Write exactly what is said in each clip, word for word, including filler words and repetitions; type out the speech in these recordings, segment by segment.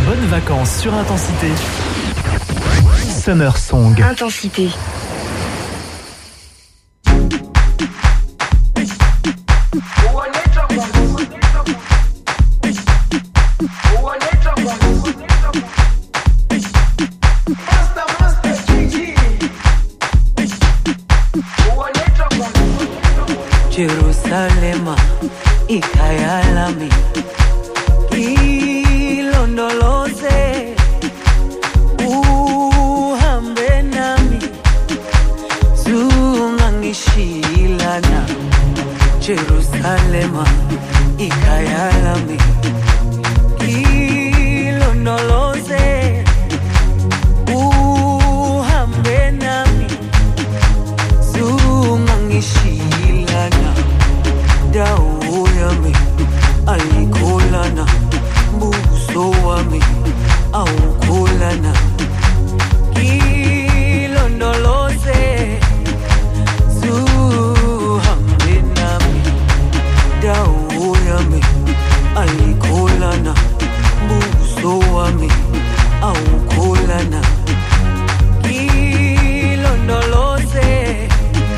bonnes vacances sur Intensité. Summer Song. Intensité. Jerusalema ikhaya lami ilondoloze uhambe nami zungangishilana Jerusalema ikhaya lami ilondoloze uhambe nami zungangishilana dawo yami ayikholana buso wami awukholana ilondoloze zuhambe nami dawo yami ayikholana buso wami awukholana ilondoloze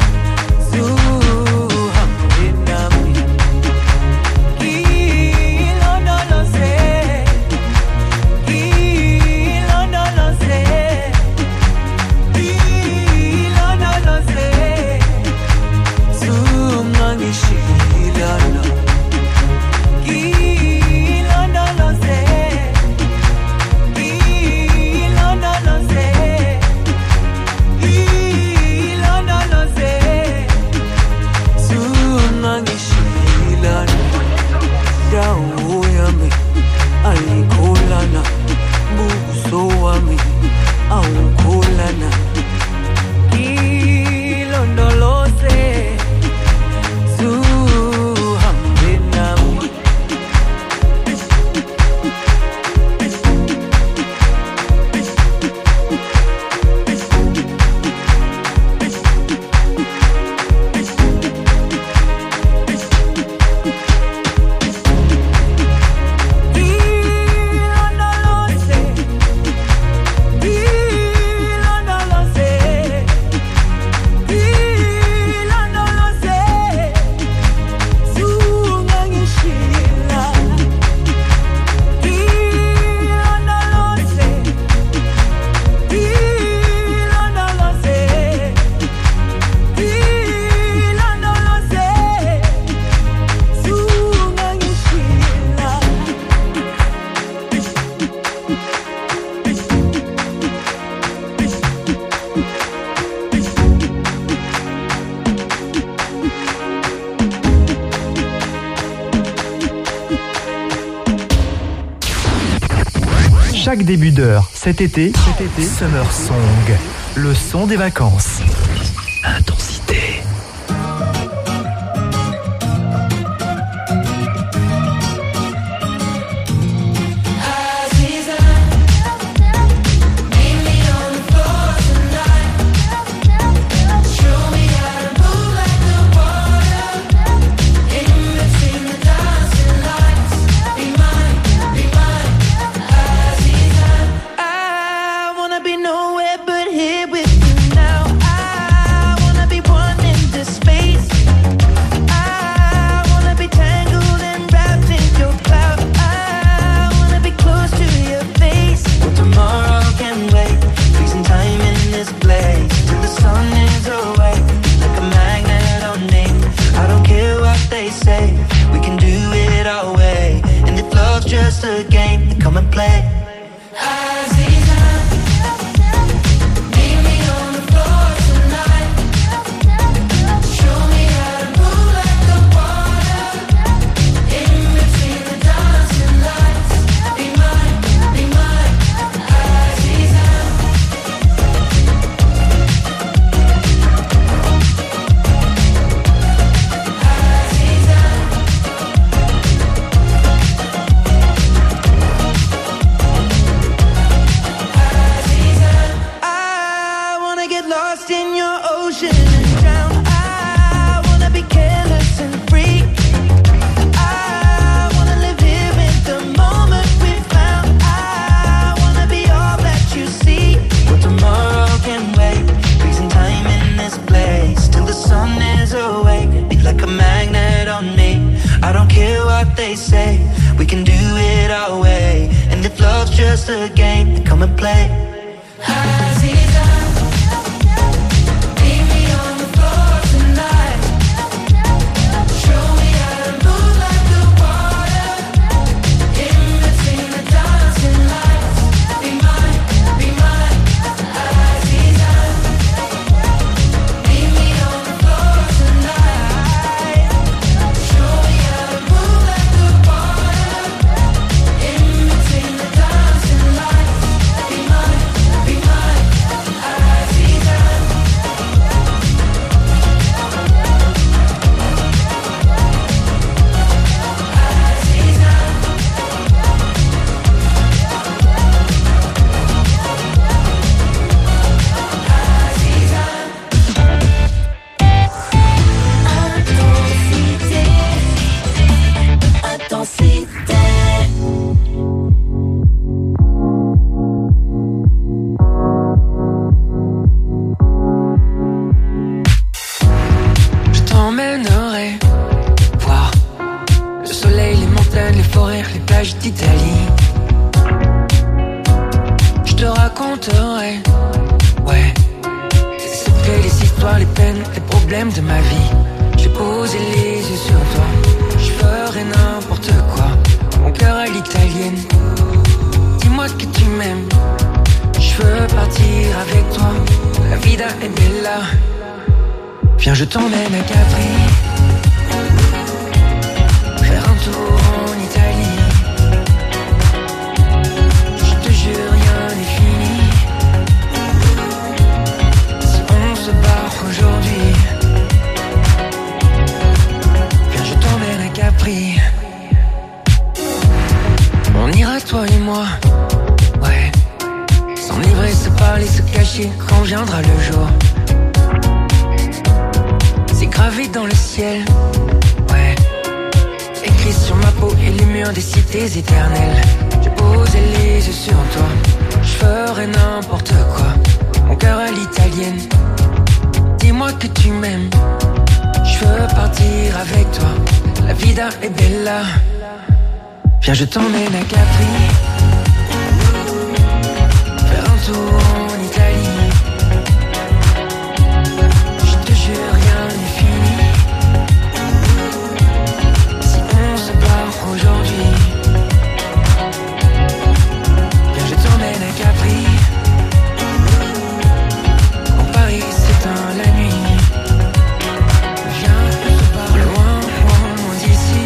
Chaque début d'heure, cet été, cet été, Summer Song, le son des vacances. Intensité. Just a game, come and play. it our way. And if love's just a game, then come and play. Aziza, meet me on the floor tonight. Show me how to move like the water. In between the dancing lights. Be mine, be mine, Aziza. Meet me on the floor tonight. Show me how to move like the water. In between the dancing lights. Be mine, be mine, Aziza. Intensité, Je t'emmènerai voir le soleil, les montagnes, les forêts, les plages d'Italie. Je te raconterai, ouais, les secrets, les histoires, les peines, les problèmes de ma vie. J'ai posé les yeux sur toi, je ferai n'importe quoi. Mon cœur à l'italienne, dis-moi que tu m'aimes. Je veux partir avec toi, la vida è bella. Viens, je t'emmène à Capri, faire un tour en Italie. Je te jure, rien n'est fini. Si on se barre aujourd'hui, viens, je t'emmène à Capri. On ira toi et moi, ouais, s'enivrer, se parler, se cacher quand viendra le jour. C'est gravé dans le ciel, ouais, écrit sur ma peau et les murs des cités éternelles. J'ai posé les yeux sur toi, je ferai n'importe quoi. Mon cœur à l'italienne, dis-moi que tu m'aimes. Je veux partir avec toi, la vida è bella. Viens, je t'emmène à Capri, faire un tour en Italie. Je te jure, rien n'est fini. Si on se barre aujourd'hui, viens, je t'emmène à Capri. Quand Paris s'éteint la nuit, viens, on se barre loin, loin, loin d'ici.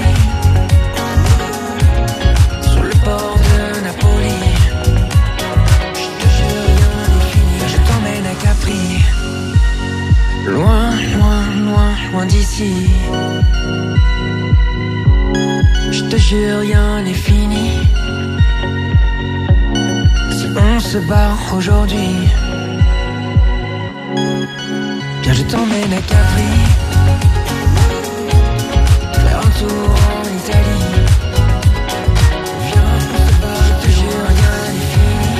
Sur le port de Napoli, je te jure, rien n'est fini. Je t'emmène à Capri, loin, loin, loin, loin d'ici. Je te jure, rien n'est fini. Si on se barre aujourd'hui, viens, je t'emmène à Capri, faire un tour en Italie. Viens, on se barre, je te jure, rien n'est fini.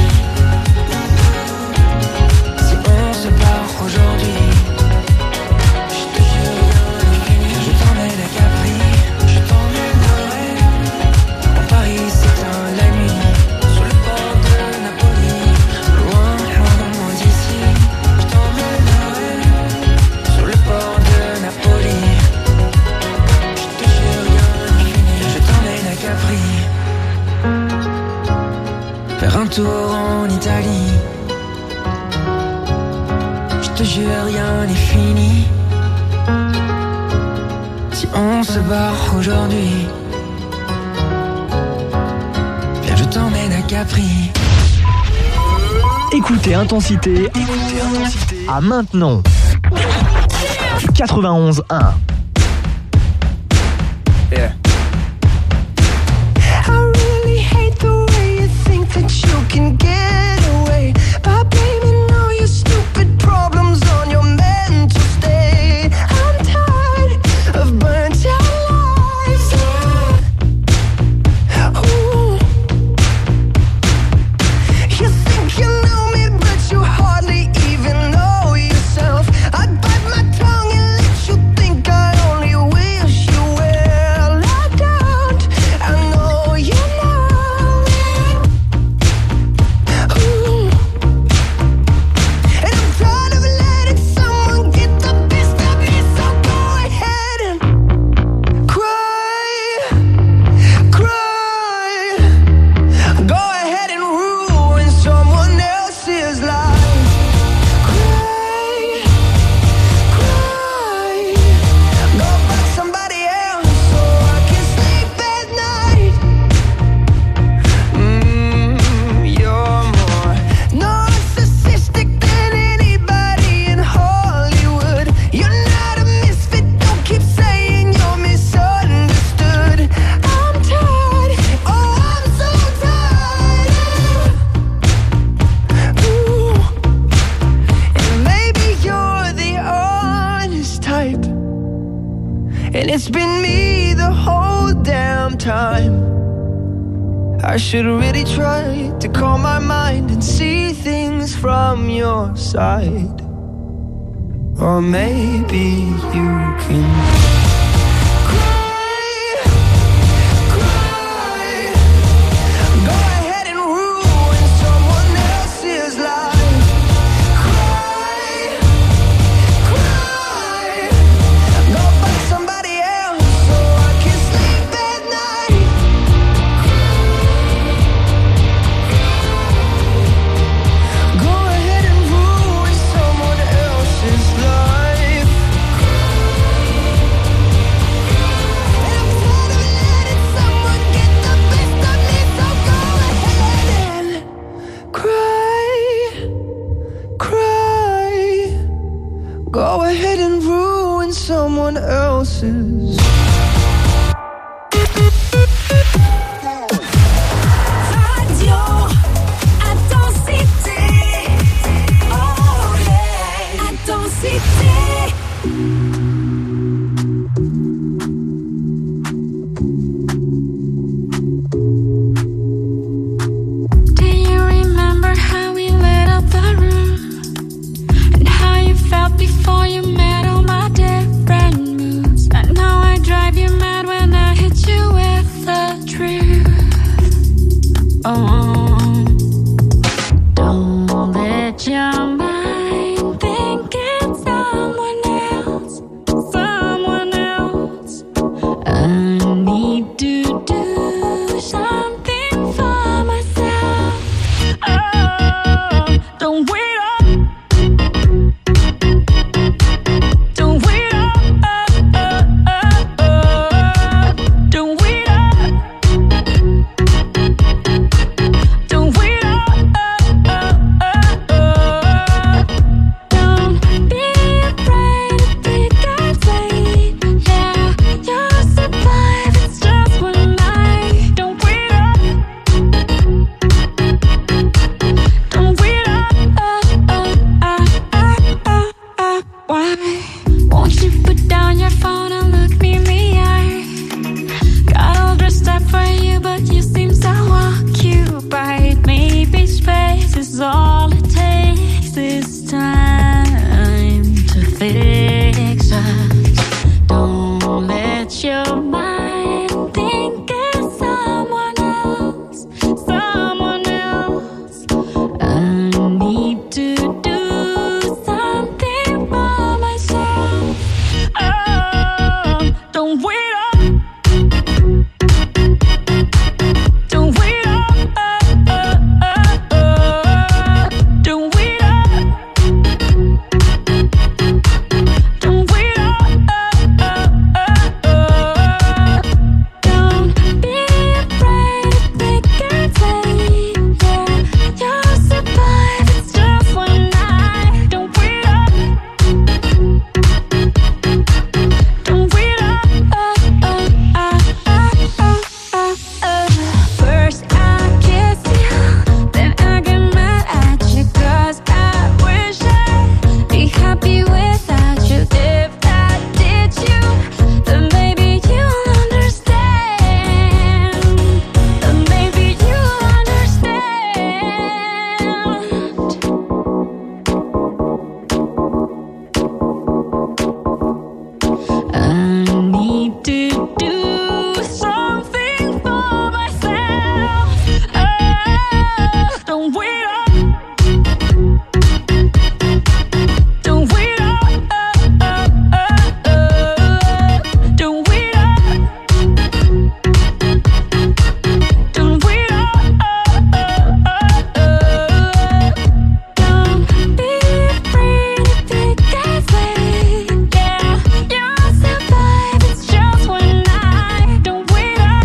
Si on se barre aujourd'hui, je te jure, rien n'est fini. Je t'emmène à Capri, je t'emmènerai. Quand Paris s'éteint la nuit, sur le port de Napoli, loin, loin, loin d'ici. Je t'emmènerai sur le port de Napoli. Je te jure, rien n'est fini. Je t'emmène à Capri, faire un tour en Italie. Je te jure, rien n'est fini. Si on se barre aujourd'hui, viens, je t'emmène à Capri. Écoutez Intensité, écoutez Intensité à Maintenon. quatre-vingt-onze un. Yeah. I really hate the way you think that you can get away by blaming all your stupid problems on your mental state. I'm tired of burnt out lives. Ooh. You think you know me, but you hardly even know yourself. I bite my tongue and let you think I I should really try to calm my mind and see things from your side. Or maybe you can cry, cry. Go ahead and ruin someone else's life. Cry, cry. Go find somebody else so I can sleep at night. Go ahead and ruin someone else's life. And I'm tired of letting someone get the best of me, so go ahead and cry, cry. Go ahead and ruin someone else's. Radio Intensité. Oh yeah. Intensité. Do you remember how we lit up the room? And how you felt before you met all my different moods? I know I drive you mad when I hit you with the truth. Oh, don't let your mind think it's someone else, someone else. I need to do something for myself. Oh, don't wait up. Don't wait up. Oh, oh, oh, oh. Don't wait up. Don't wait up. Oh, oh, oh, oh. Don't be afraid to take a flight. Yeah, you'll survive. It's just one night. Don't wait up. Don't wait up. Oh, oh, oh, oh, oh, oh. Why won't you put down your phone and look me in the eye? Got all dressed up for you, but you seem so occupied. Maybe space is all it takes this time to fix us. Don't let your mind think it's someone else, someone else. I need to do something for myself. Oh, don't wait up. Don't wait up. Oh, oh, oh, oh. Don't wait up. Don't wait up. Oh, oh, oh, oh. Don't be afraid to take a flight. Yeah, you'll survive. It's just one night. Don't wait up. Don't wait up. Oh, oh, oh, oh, oh, oh, oh. First I kiss you, then I get mad at you, 'cause I wish I'd be happy without you. If I did you, then maybe you'll understand. Then maybe you'll understand. I need to do something for myself. Oh, don't wait up. Don't wait up. Oh, oh, oh, oh. Don't wait up. Don't wait up. Oh, oh, oh, oh. Don't be afraid to take a flight. Yeah, you'll survive. It's just one night. Don't wait up.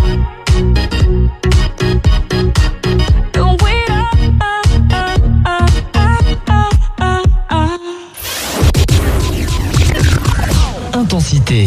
Don't wait up. Oh, oh, oh, oh, oh, oh. Intensité.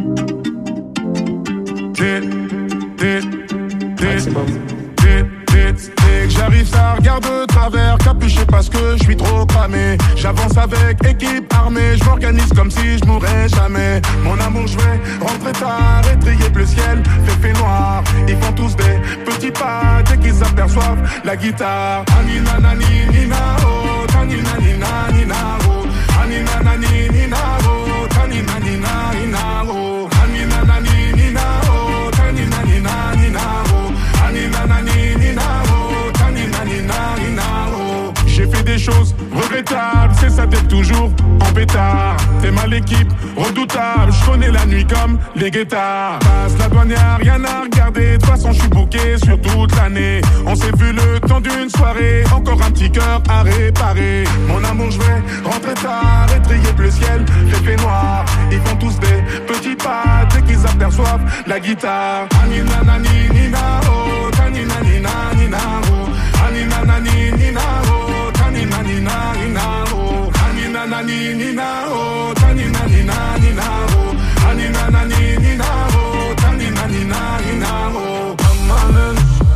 Dit, dit, dit, dit, dit, tête. Dès que j'arrive ça regarde de travers, capuché parce que je suis trop cramé. J'avance avec équipe armée, je m'organise comme si je mourrais jamais. Mon amour je vais rentrer tard, étrier bleu ciel, fait fait noir. Ils font tous des petits pas dès qu'ils aperçoivent la guitare. Anina nani nina oh, tanina nina nina oh, anina nani nina oh, tanina nina nina oh, anina nani nina oh, tanina nina nina oh, anina nani nina oh, tanina nina nina oh. J'ai fait des choses regrettables, c'est ça d'être toujours en pétard. T'es mal l'équipe, redoutable, je connais la nuit comme les guettards. Passe la douane, y'a rien à regarder, de toute façon je suis booké sur toute l'année. On s'est vu le temps d'une soirée, encore un petit cœur à réparer. Mon amour je vais rentrer tard, étrier bleu ciel, fait fait noir. Ils font tous des petits pas dès qu'ils aperçoivent la guitare. Anina nani nina oh, tanina nina nina oh, anina nani nina oh, tanina nina nina oh, anina nani nina oh, tanina nina nina oh, anina nani nina oh, tanina nina nina oh. Amanen,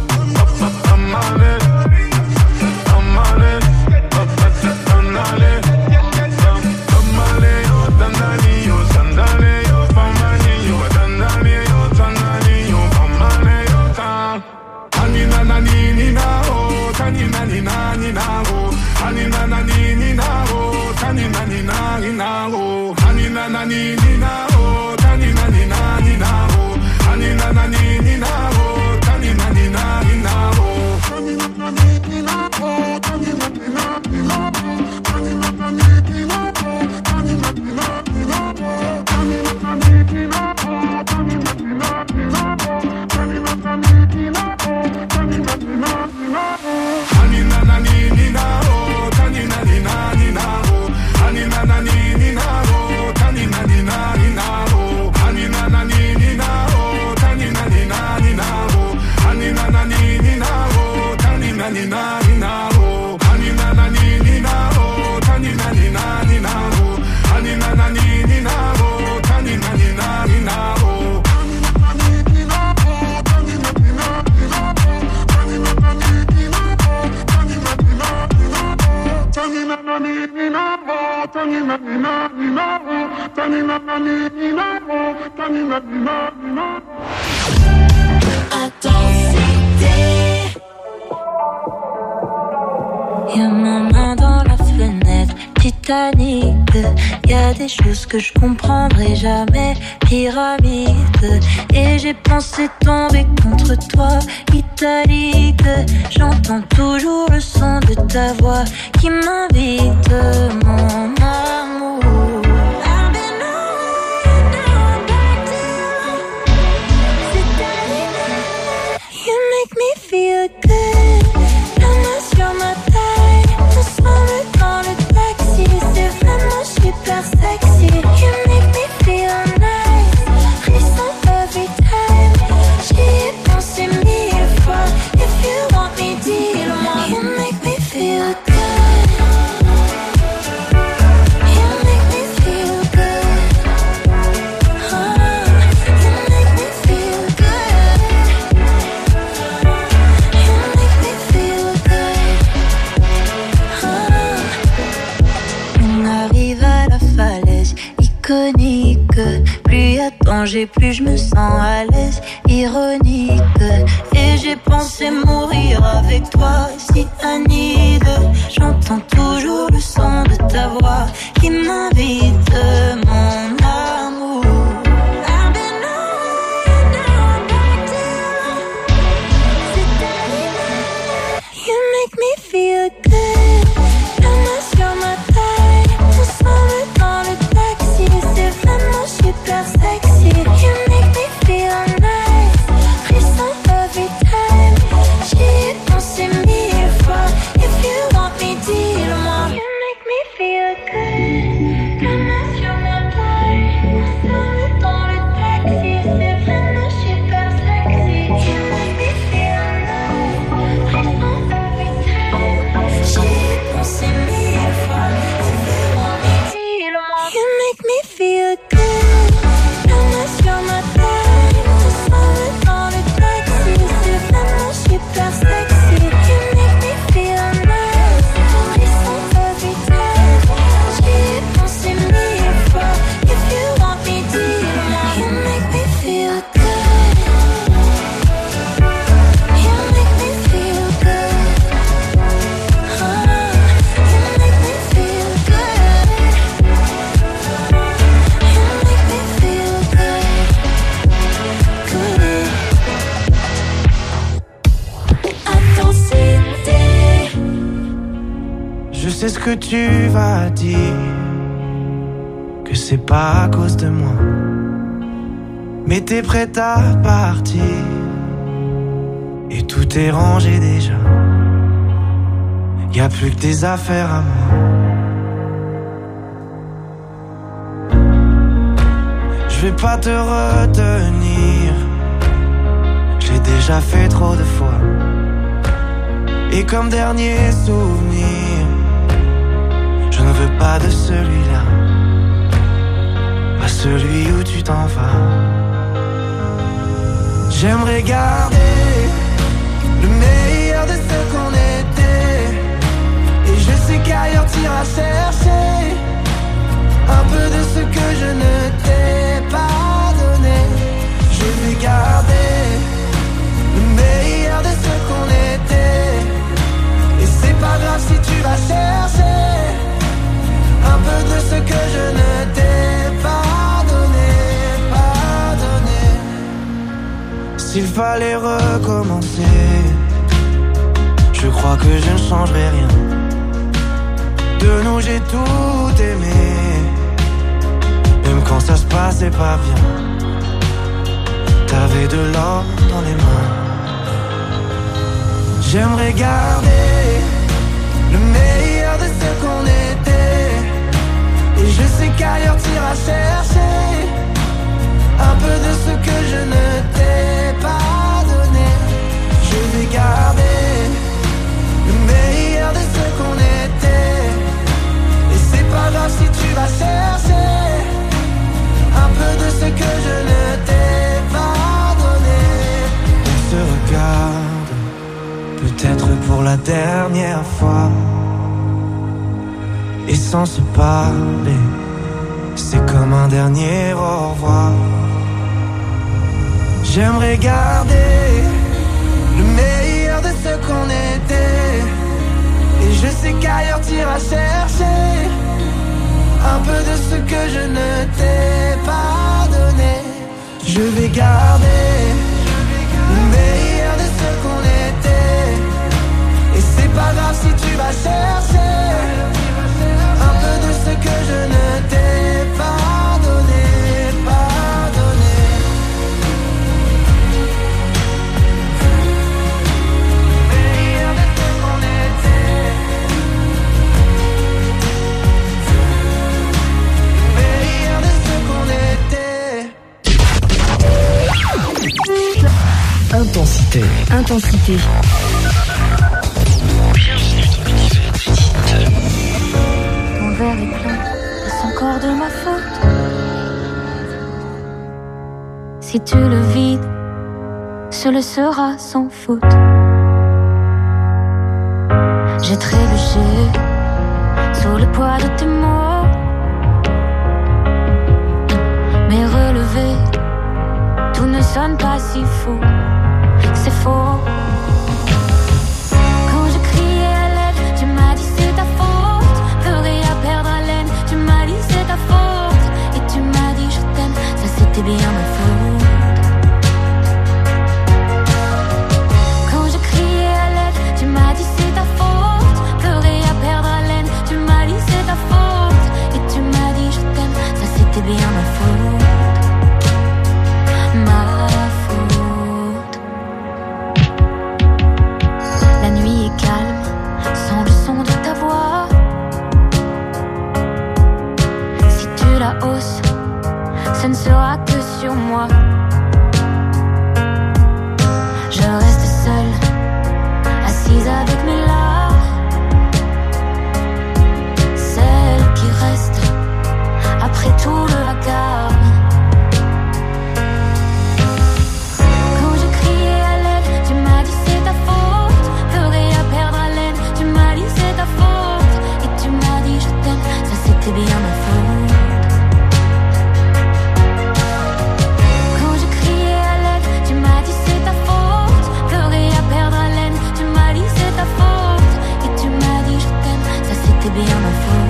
amanen, amanen, amanen, amanen, oh dandali, oh sandali, oh famani, oh dandali, oh tanali, oh famani, oh tan. Anina nani nina oh, tanina nina nina oh, anina nani nina oh, tanina nina nina oh, anina nani nina oh, tanina nina nina oh, anina nani nina oh, tanina nina nina oh, tanina nani nina oh, tanina nina nina oh, tanina nani nina oh, tanina nina nina oh, tanina nani nina oh, tanina nina nina oh, tanina nani nina oh, tanina nina nina oh, anina nani nina oh, tanina nina nina oh, anina nani nina oh, tanina nina nina oh, anina nani nina oh, tanina nina nina oh, anina nani nina oh, tanina nina nina oh, anina nani nina oh, tanina nina nina oh, anina nani nina oh, tanina nina nina oh, anina nani nina oh, tanina nina nina oh, tanina nani nina oh, tanina nina nina oh, tanina nani nina oh, tanina nina nina oh, tanina nani nina oh, tanina nina nina oh. Intensité. Y'a ma main dans la fenêtre, Titanic. Y'a des choses que je comprendrai jamais, pyramide. Et j'ai pensé tomber contre toi, italique. J'entends toujours le son de ta voix qui m'invite, mon amour. I've been away, now I'm back to you. You make me feel good. La main sur ma taille, ensemble dans le taxi. C'est vraiment super sexy. You make me feel nice. Frisson every time. J'y ai pensé mille fois. If you want me, dis-le-moi. You make me feel good. You make me feel good. Oh, you make me feel good. You make me feel good. Oh. On arrive à la falaise iconique. Plus y a danger, plus je me sens à l'aise. Ironique. Et j'ai pensé mourir avec toi, cyanide. J'entends toujours le son de ta voix qui m'invite, mon amour. I've been away, now I'm back to you. You make me feel good. La main sur ma taille, ensemble dans le taxi. C'est vraiment super sexy. You make me feel nice. Frisson every time. J'y ai pensé mille fois. If you want me, dis-le-moi. You make me feel good. La main sur ma taille. sais ce que tu vas dire, que c'est pas à cause de moi, mais t'es prête à partir et tout est rangé déjà. Y'a plus que des affaires à moi. Je vais pas te retenir, j'ai déjà fait trop de fois. Et comme dernier souvenir, je ne veux pas de celui-là, pas celui où tu t'en vas. J'aimerais garder le meilleur de ce qu'on était, et je sais qu'ailleurs t'iras chercher un peu de ce que je ne t'ai pas donné. Je vais garder le meilleur de ce qu'on était, et c'est pas grave si tu vas chercher un peu de ce que je ne t'ai pas donné, pas donné. S'il fallait recommencer, je crois que je ne changerai rien. De nous j'ai tout aimé, même quand ça se passait pas bien. T'avais de l'or dans les mains. J'aimerais garder le meilleur de ce qu'on était, et je sais qu'ailleurs t'iras chercher un peu de ce que je ne t'ai pas donné. Je vais garder le meilleur de ce qu'on était, et c'est pas grave si tu vas chercher un peu de ce que je ne t'ai pas donné. On se regarde, peut-être pour la dernière fois, et sans se parler, c'est comme un dernier au revoir. J'aimerais garder le meilleur de ce qu'on était, et je sais qu'ailleurs t'iras chercher un peu de ce que je ne t'ai pas donné. Je vais garder le meilleur de ce qu'on était, et c'est pas grave si tu vas chercher un peu de ce que je ne t'ai pas donné, pas donné. Le meilleur de ce qu'on était, le meilleur de ce qu'on était. Intensité. Intensité. Mon verre est plein, est-ce encore de ma faute? Si tu le vides, ce le sera sans faute. J'ai trébuché sous le poids de tes mots, mais relevé, tout ne sonne pas si faux. C'est faux. Quand je criais à l'aide, tu m'as dit c'est ta faute. Pleurer à perdre haleine, tu m'as dit c'est ta faute. Et tu m'as dit je t'aime, ça c'était bien ma faute. Quand je criais à l'aide, tu m'as dit c'est ta faute. Pleurer à perdre haleine, tu m'as dit c'est ta faute. Et tu m'as dit je t'aime, ça c'était bien ma faute. Ma faute. La nuit est calme, sans le son de ta voix. Si tu la hausses, ce ne sera que sur moi. Je reste seule, assise avec mes larmes, celle qui reste après tout le vacarme. Quand je criais à l'aide, tu m'as dit c'est ta faute. Pleurer à perdre haleine, tu m'as dit c'est ta faute. Et tu m'as dit je t'aime, ça c'était bien ma faute. Quand je criais à l'aide, tu m'as dit c'est ta faute. Pleurer à perdre haleine, tu m'as dit c'est ta faute. Et tu m'as dit je t'aime, ça c'était bien ma faute.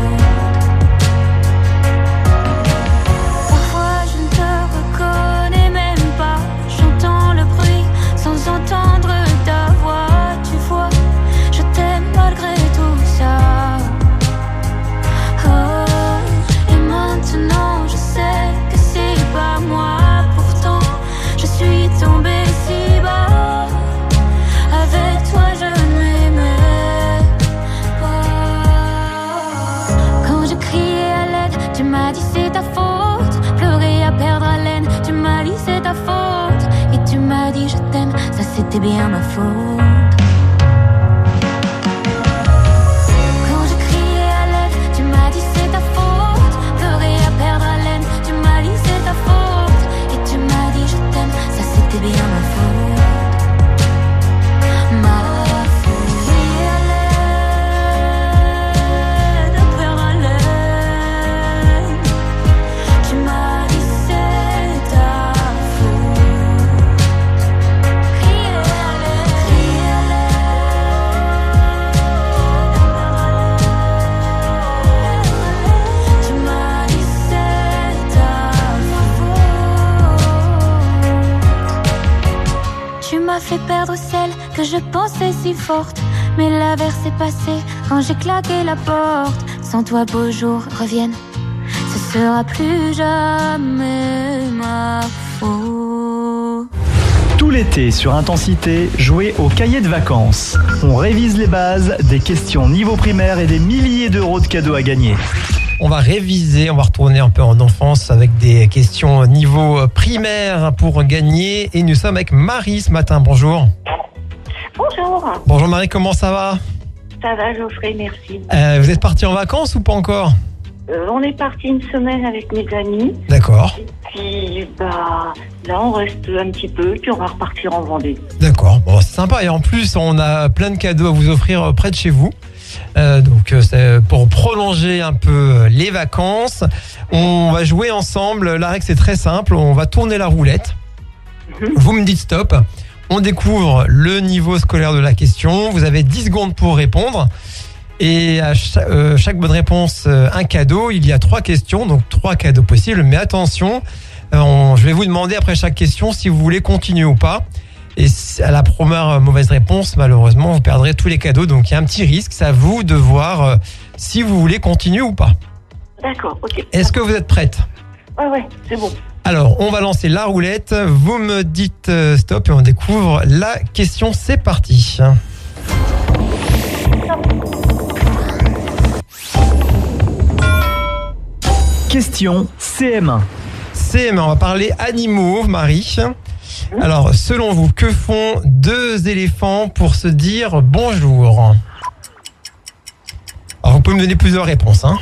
Parfois je ne te reconnais même pas. J'entends le bruit sans entendre ta voix. Tu vois, je t'aime malgré tout ça. bien ma faute. Quand je criais à l'aide, tu m'as dit c'est ta faute. Pleurer à perdre haleine, tu m'as dit c'est ta faute. Et tu m'as dit je t'aime, ça c'était bien ma faute. Ma faute. Crier à l'aide, perdre haleine, tu m'as dit c'est ta faute. Crier à l'aide, crier à l'aide, tu m'as dit c'est ta faute. Tu m'as fait perdre celle que je pensais si forte, mais l'averse est passée quand j'ai claqué la porte. Sans toi beaux jours reviennent, ce sera plus jamais ma faute. Tout l'été sur Intensité, jouez au cahier de vacances. On révise les bases, des questions niveau primaire et des milliers d'euros de cadeaux à gagner. On va réviser, on va retourner un peu en enfance avec des questions niveau primaire pour gagner. Et nous sommes avec Marie ce matin. Bonjour. Bonjour, Bonjour Marie, comment ça va? ça va Geoffrey, merci. Euh, Vous êtes partie en vacances ou pas encore? Euh, on est parti une semaine avec mes amis, D'accord, puis bah là on reste un petit peu, puis on va repartir en Vendée. d'accord. Bon, c'est sympa. Et en plus, on a plein de cadeaux à vous offrir près de chez vous. Euh, donc, euh, c'est pour prolonger un peu les vacances. On va jouer ensemble. La règle, c'est très simple. On va tourner la roulette. Vous me dites stop. On découvre le niveau scolaire de la question. Vous avez dix secondes pour répondre. Et à chaque, euh, chaque bonne réponse, euh, un cadeau. Il y a trois questions, donc trois cadeaux possibles. Mais attention, euh, on- je vais vous demander après chaque question si vous voulez continuer ou pas. Et si- à la première mauvaise réponse, malheureusement, vous perdrez tous les cadeaux. Donc il y a un petit risque. C'est à vous de voir euh, si vous voulez continuer ou pas. D'accord, ok. Est-ce que vous êtes prête? Ouais, ouais, c'est bon. Alors, on va lancer la roulette. Vous me dites euh, stop et on découvre la question. C'est parti. Question C M un. C M un, on va parler animaux, Marie. Alors, selon vous, que font deux éléphants pour se dire bonjour? Alors, vous pouvez me donner plusieurs réponses, hein.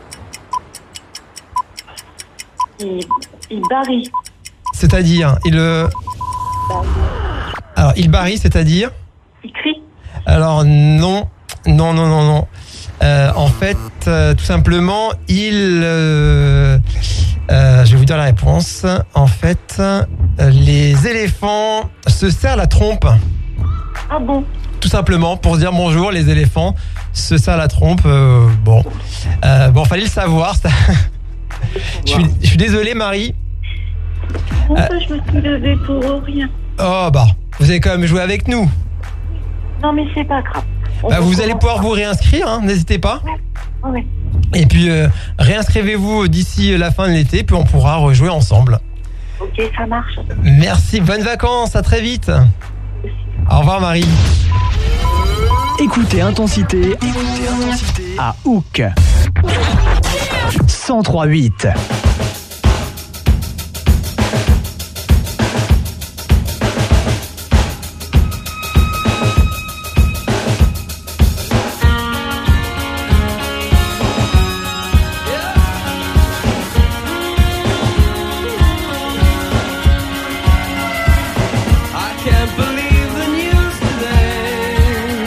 Il, il barille. C'est-à-dire, il... euh, Alors, il barille, c'est-à-dire? Il crie. Alors, non, non, non, non, non. Euh, en fait, euh, tout simplement, il... euh, euh, je vais vous dire la réponse. En fait, euh, les éléphants se serrent la trompe. Ah bon? Tout simplement, pour se dire bonjour, les éléphants se serrent la trompe. Euh, bon, euh, bon, fallait le savoir. ça. je, suis, je suis désolé, Marie. Pourquoi je me suis levée pour rien? Oh, bah, vous avez quand même joué avec nous. Non mais c'est pas grave. On Bah, vous recommence. allez pouvoir vous réinscrire, hein, n'hésitez pas. Ouais, ouais. Et puis, euh, réinscrivez-vous d'ici la fin de l'été, puis on pourra rejouer ensemble. Ok, ça marche. Merci, bonnes vacances, à très vite. Au revoir, Marie. Écoutez Intensité, écoutez Intensité à Hook. cent trois virgule huit. I can't believe the news today.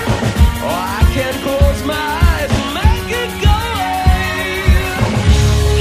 Oh, I can't close my eyes and make it go away.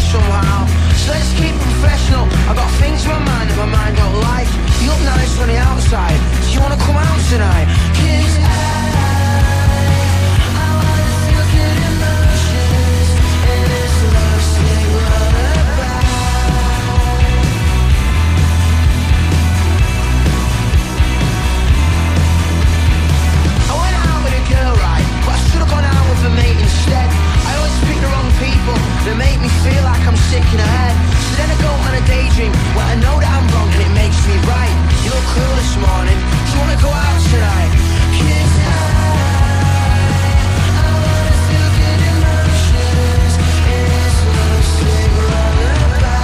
somehow. So let's keep it professional. I got things in my mind that my mind don't like. You look nice on the outside. Do you wanna come out tonight? 'Cause I, I wanna feel good emotions in this love sick lullaby. I went out with a girl, right, but I should've gone out with a mate instead. I always pick the wrong people that make me feel like I'm sick in the head. So then I go on a daydream where I know that I'm wrong and it makes me right. You look cool this morning. Do you wanna go out tonight? 'Cause I, I wanna feel good emotions in this love sick lullaby.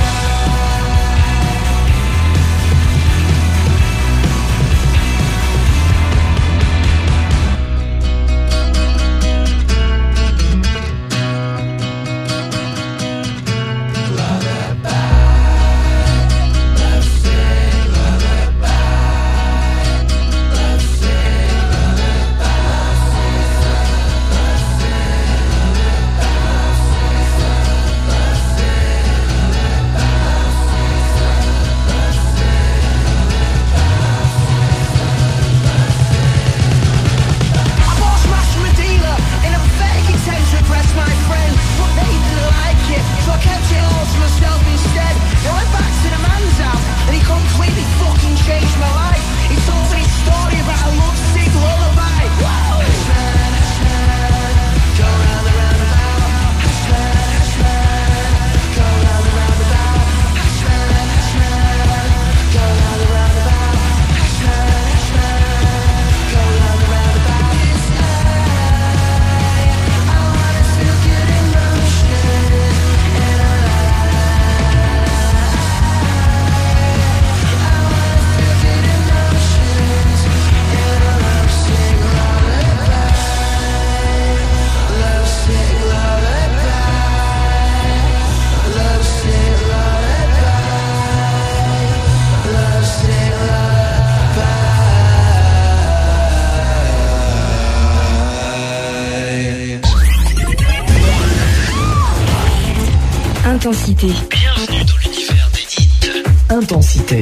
Intensité. Bienvenue dans l'univers des hits. Intensité.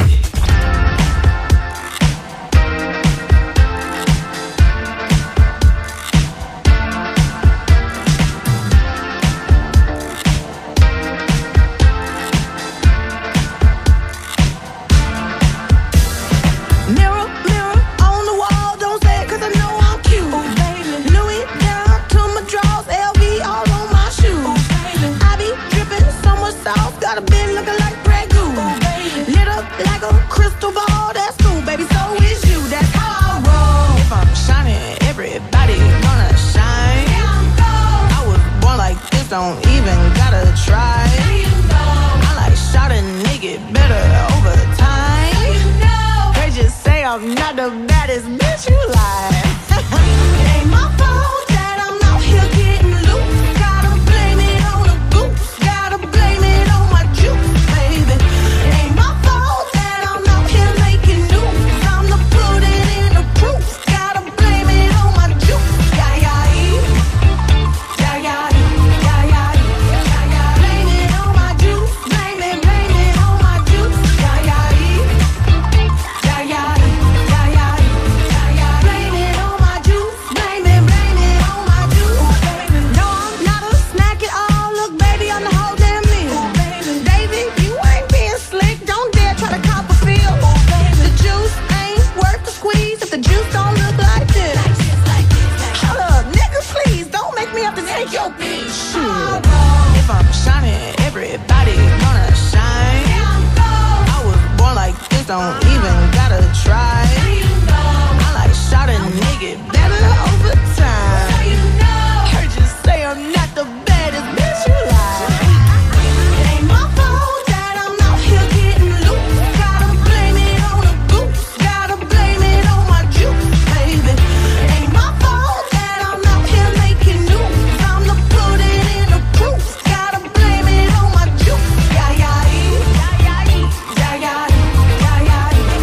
Mirror, mirror on the wall, don't say it 'cause I know I'm cute. Ooh, baby. Louis down to my drawers, L V all on my shoes. Ooh, baby. I be dripping so much sauce, got a bin looking like Grey Goose. Ooh, baby. Lit up like a crystal ball, that's cool, baby. So is you, that's how I roll. If I'm shining, everybody gonna shine. Yeah, I'm gold. I was born like this, don't even gotta try. Yeah, you know. I like shot a nigga better over time. Yeah, you know. They just say I'm not the baddest bitch you like. It ain't my fault that I'm out here getting loose. Gotta blame it on the goose. Gotta blame it on my juice, baby. It ain't my fault that I'm out here making news. I'm the put it in the proof. Gotta blame it on my juice. Yeah, yeah, yeah. Yeah, yeah, yeah, yeah, yeah, yeah. Blame it on my juice. Blame it, blame it on my juice. Yeah, yeah, yeah. Yeah, yeah, yeah, yeah, yeah, yeah. Blame it on my juice. Blame it, blame it on my juice. No, I'm not a snack at all. Look, baby, I'm the whole damn meal. Baby, you ain't being slick. Don't dare try to cop a feel. The juice ain't worth the squeeze if the juice don't look like this. Hold up, nigga, please don't make me have to take your bitch. Shit. If I'm shining, everybody gonna shine. I was born like this, don't even gotta try. I like shot a nigga better over time. Heard you say I'm not the baddest bitch you like. It ain't my fault that I'm out here getting loose. Gotta blame it on the goose. Gotta blame it on my juice, baby. It ain't my fault that I'm out here making news. I'm the put it in the proof. Gotta blame it on my juice. Yeah, yeah, yeah. Yeah, yeah, yeah. Yeah, yeah, yeah, yeah, yeah.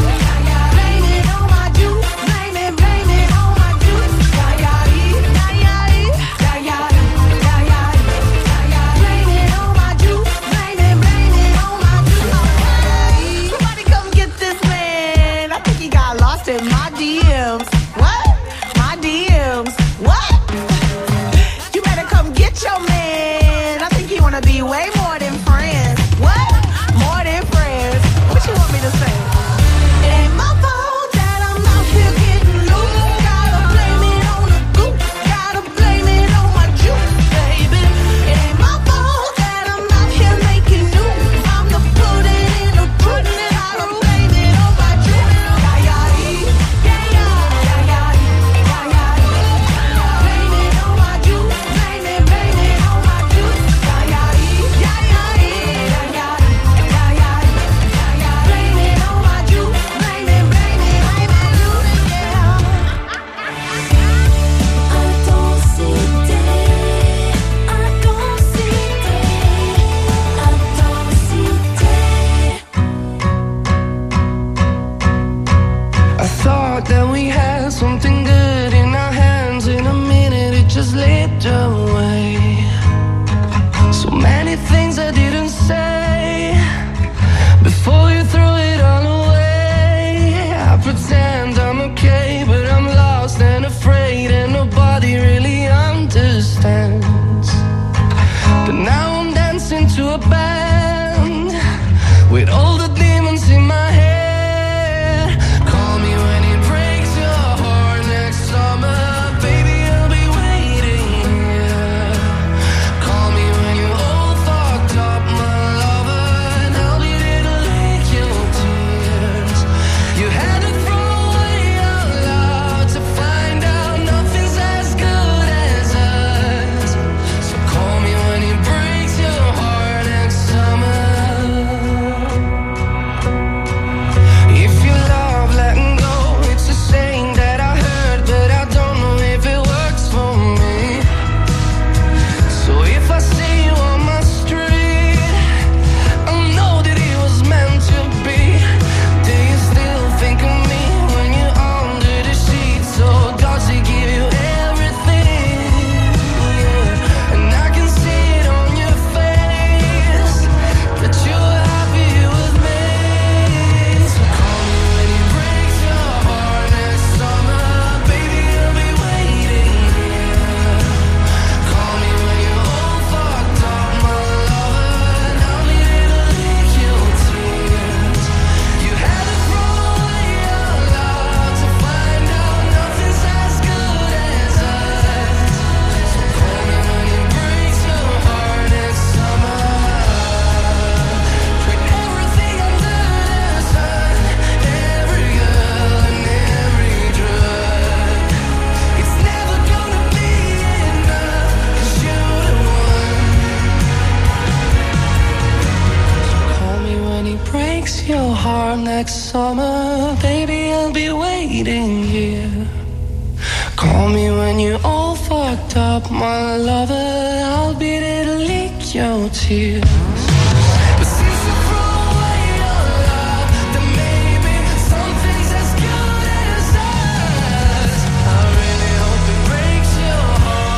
time next summer, baby, I'll be waiting here. Call me when you're all fucked up, my lover. I'll be there to lick your tears. But since you throw away your love, then maybe something's as good as us. I really hope it breaks your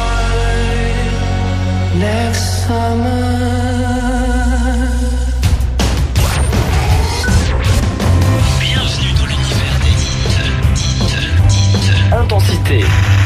heart next summer. Bienvenue dans l'univers des hits. Intensité.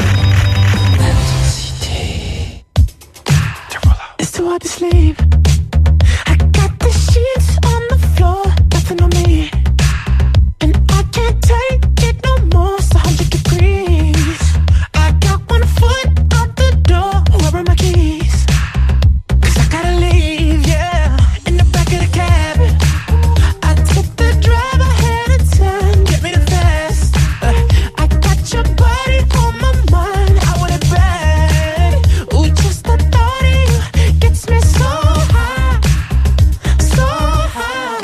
It's too hard to sleep. I got the sheets on the floor, nothing on me. And I can't take it no more, it's a hundred degrees. I got one foot out the door, where are my keys? Cause I gotta leave, yeah, in the back of the cab. I took the drive ahead of time, get me the fast. uh, I got your body on my mind, I want it bad. Ooh, just the thought of you gets me so high, so high.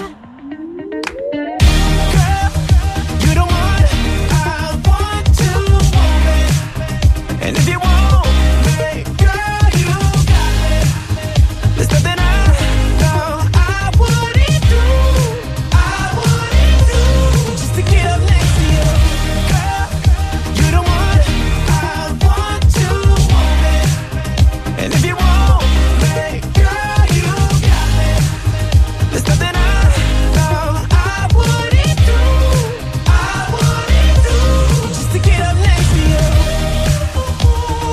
Girl, you the one I want to want me. And if you want me, girl, you got me. There's nothing I know I wouldn't do, I wouldn't do, just to get up next to you. Girl, you the one I want to want me. And if you want me, girl, you got me. There's nothing I know I wouldn't do, I wouldn't do, just to get up next to you.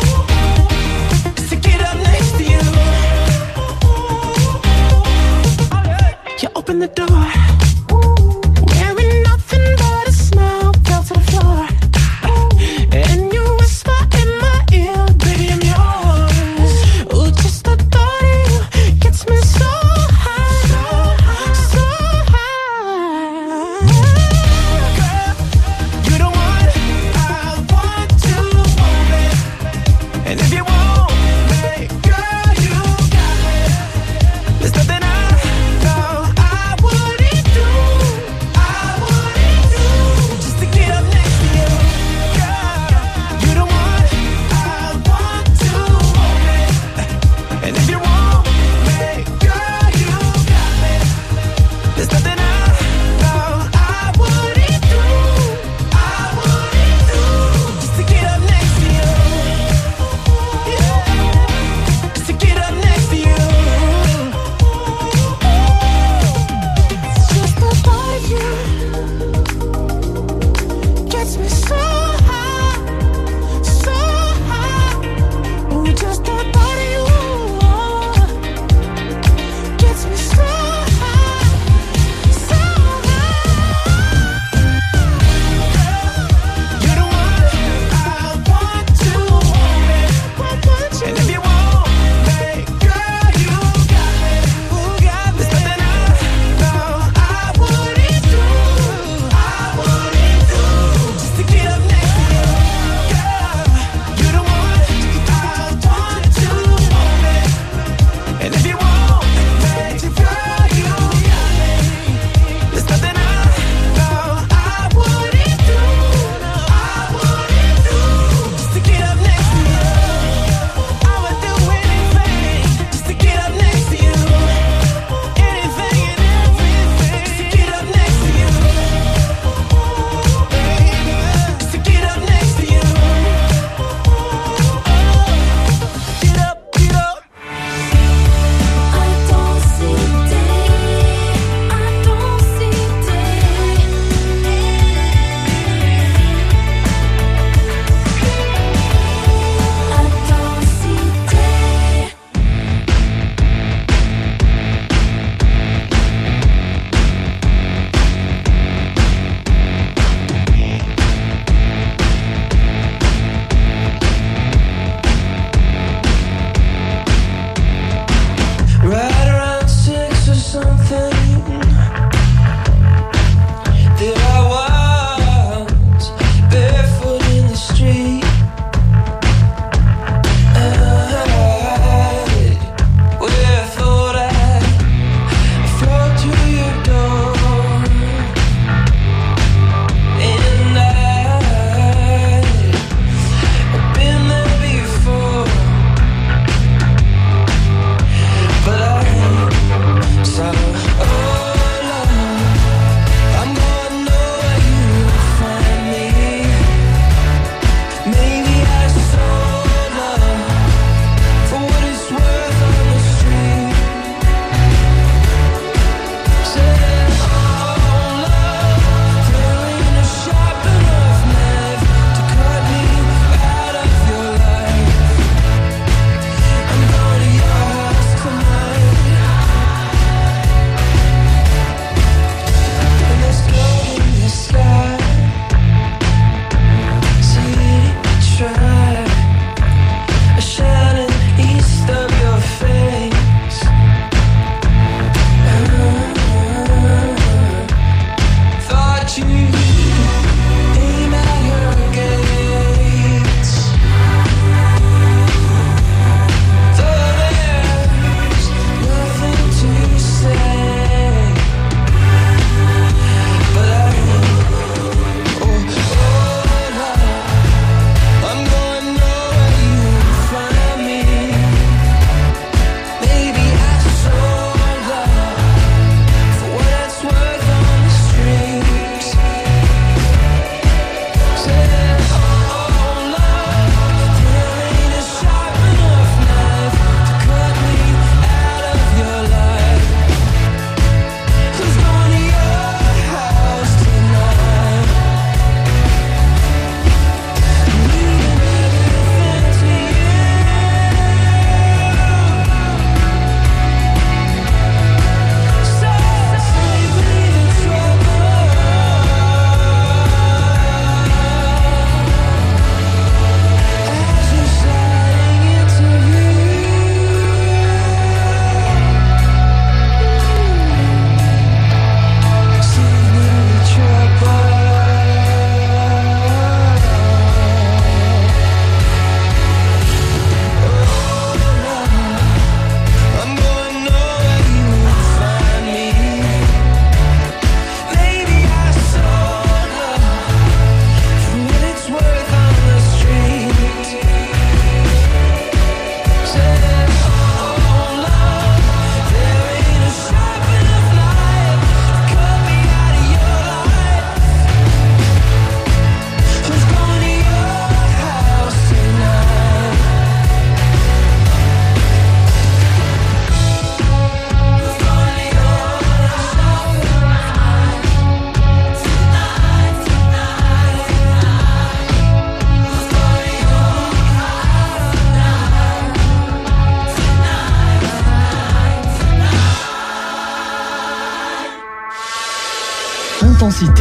Intensité.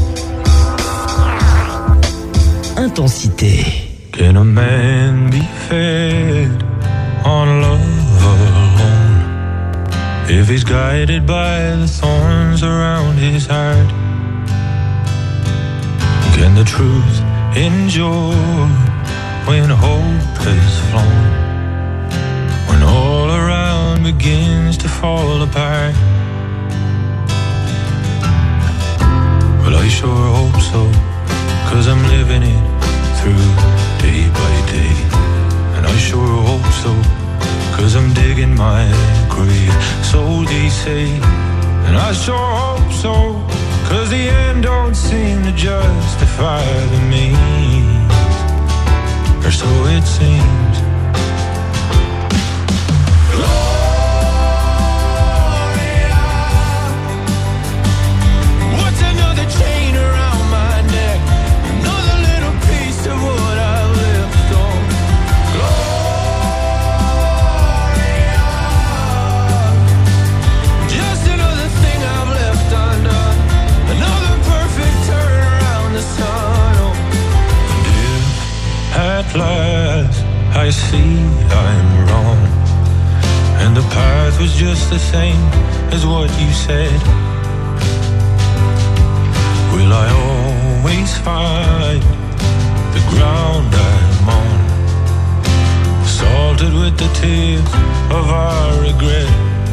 Intensité. Can a man be fed on love alone if he's guided by the thorns around his heart? Can the truth endure when hope is flown, when all around begins to fall apart? Well, I sure hope so, 'cause I'm living it through day by day. And I sure hope so, 'cause I'm digging my grave, so they say. And I sure hope so, 'cause the end don't seem to justify the means, or so it seems. What's another chain around my neck? Another little piece of what I left on. Gloria, just another thing I've left undone. Another perfect turn around the sun. Oh, dear, at last I see I'm wrong, and the path was just the same as what you said. Will I always find the ground I'm on, salted with the tears of our regret?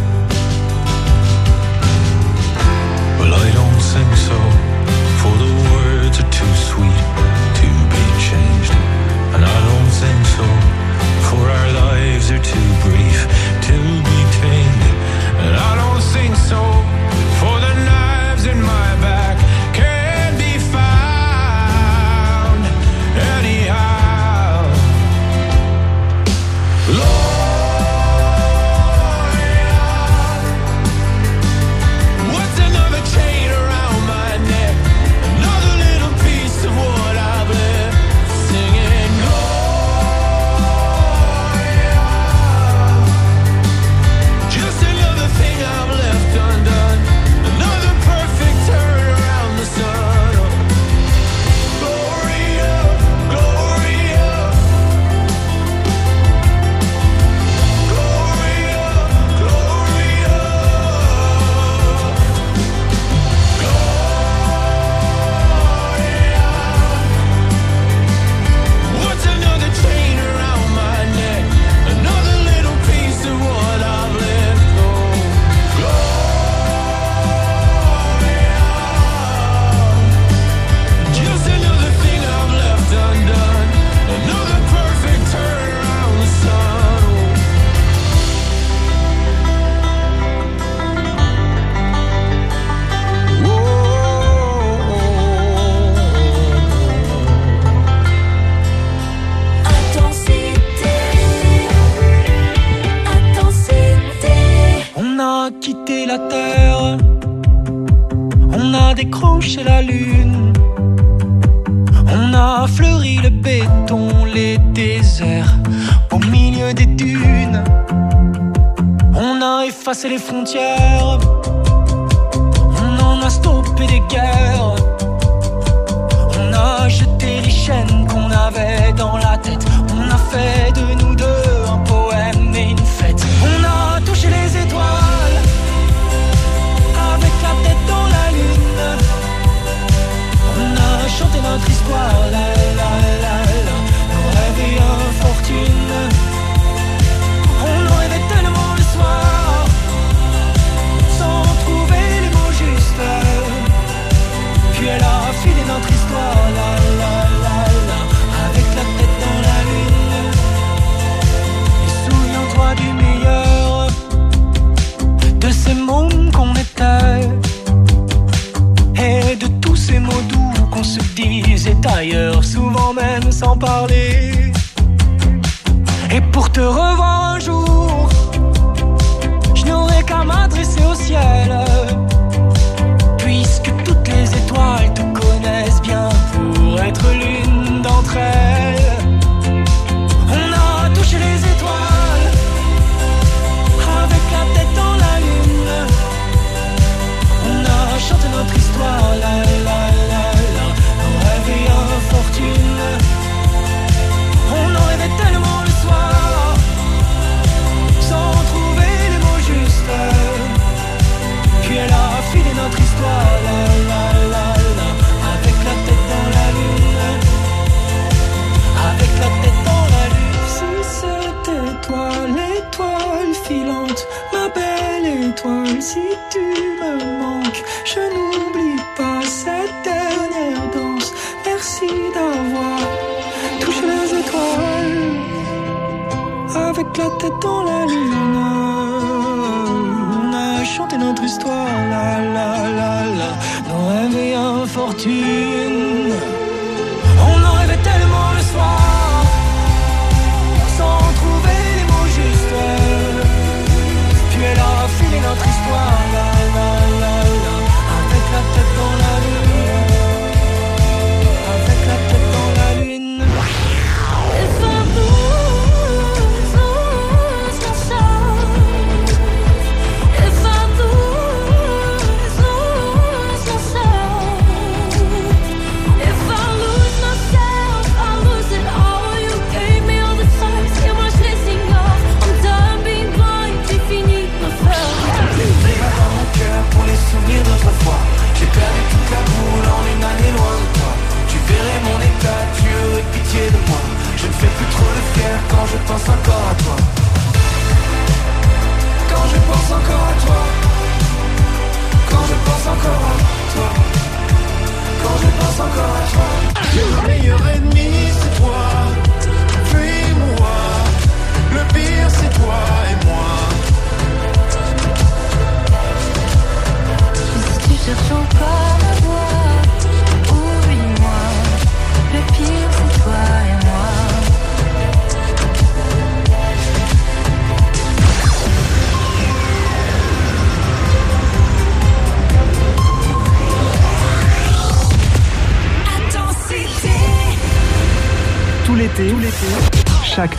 Well, I don't think so, for the words are too sweet to be changed. And I don't think so, for our lives are too brief to be tamed. And I don't think so, for the knives in my back can be found anyhow. Gloria, what's another chain around my neck? Another little piece of what I've left, singing Gloria, just another thing I've left undone. Another perfect turn around the sun. Oh, Gloria, Gloria, Gloria, Gloria, Gloria. What's another chain around my neck? Another little piece of what I've left. Oh, Gloria, just another thing I've left undone. Another perfect turn around the sun. Oh, Intensité, intensité. On a quitté la terre, on a décroché la lune, on a fleuri le béton, les déserts, au milieu des dunes. On a effacé les frontières, on en a stoppé des guerres. On a jeté les chaînes qu'on avait dans la tête. On a fait de nous deux un poème et une fête. On a touché les étoiles avec la tête dans la lune. On a chanté notre histoire, la la la la, nos rêves et infortune. On en rêvait tellement le soir, sans trouver les mots justes. Puis elle a filé notre histoire, la la la la, avec la tête dans la lune. si tu me manques, je n'oublie pas cette dernière danse. Merci d'avoir touché les étoiles avec la tête dans la lune. On a chanté notre histoire, la la la la, nos rêves et infortunes. On en rêvait tellement le soir, sans trouver les mots justes. Puis elle a filé notre histoire, la la la la, avec la tête dans la lune, avec la tête dans la lune. If I lose, lose myself. If I lose, lose myself. If I lose myself, I lose it all. You gave me all the time, c'est moi je les ignore. I'm done being blind, j'ai fini de me faire. Des mains dans mon cœur pour les souvenirs d'autrefois. J'ai perdu toute la boule en une année loin de toi. Tu verrais mon état, tu aurais pitié de moi. Je ne fais plus trop le fier quand je pense encore à toi. Quand je pense encore à toi. Quand je pense encore à toi. Quand je pense encore à toi. Le meilleur ennemi c'est toi, puis moi. Le pire c'est toi et moi. Si tu cherches encore à voir, oublie-moi. Le pire c'est toi et moi. Tout l'été, tout l'été,